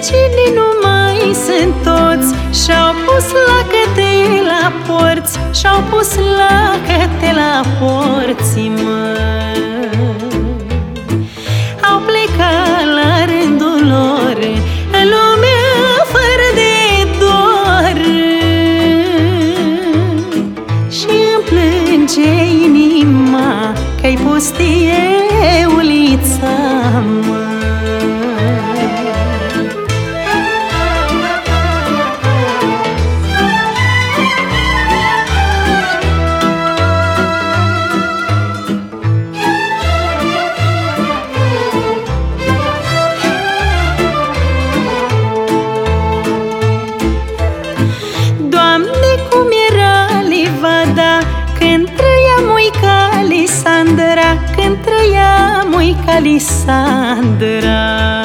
Vecinii nu mai sunt toți, și-au pus lacăte la porți, și-au pus lacăte la porți, măi. Au plecat la rândul lor în lumea fără de dor, și-mi plânge inima că-i pustie ulița, măi. Când trăia moica Lisandra,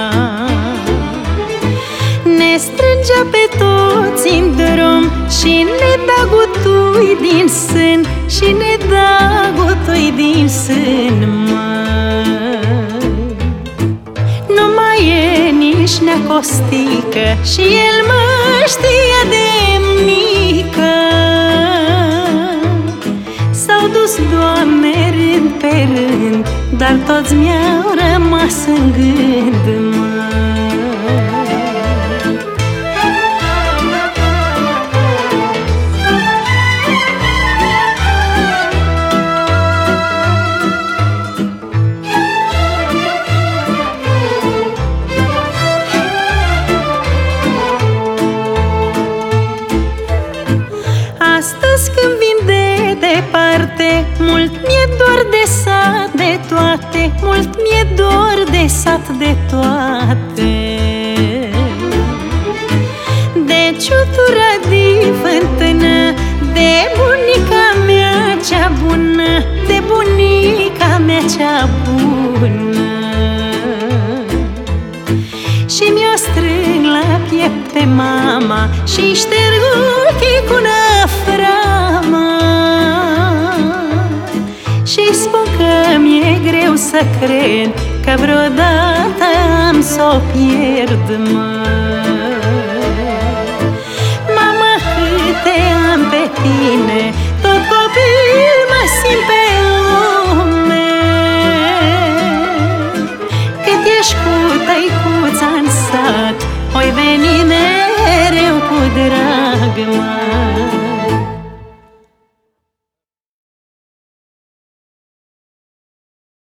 ne strângea pe toți în drum și ne da gutui din sân, și ne da gutui din sân, măi. Nu mai e nici nea Costică și el mă știa de mică. S-au dus, Doamne, rând pe rând, dar toți mi-au rămas în gând, măi. Astăzi când vin de departe, mult mi-e dor de sat de toate, mult mi-e dor de sat de toate. De ciutura din fântână, de bunica mea cea bună, de bunica mea cea bună. Și mi-o strâng la piept pe mama și șterg ochii cu năframa, și spun că mi-e greu să cred că vreodată am s-o pierd, măi. Mama, cât te am pe tine, tot copil mă simt pe lume. Cât ești cu tăicuța în sat, oi veni mereu cu drag, măi.